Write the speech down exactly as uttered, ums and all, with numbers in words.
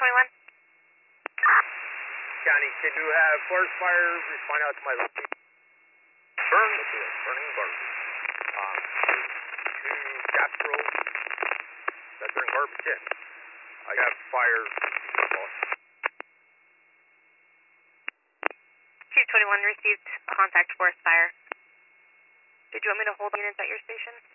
twenty-one. County, can you have forest fire respond out to my location? Burn the field, burning garbage. Um, to Casserole, that burn garbage in. I got fire. Chief twenty-one received contact forest fire. Did you want me to hold units at your station?